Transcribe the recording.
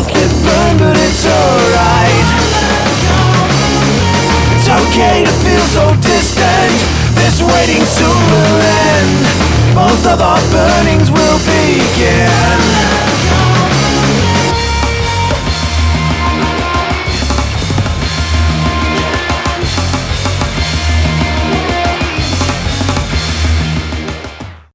both get burned, but it's alright. It's okay to feel so distant. This waiting soon will end. Both of our burnings will begin.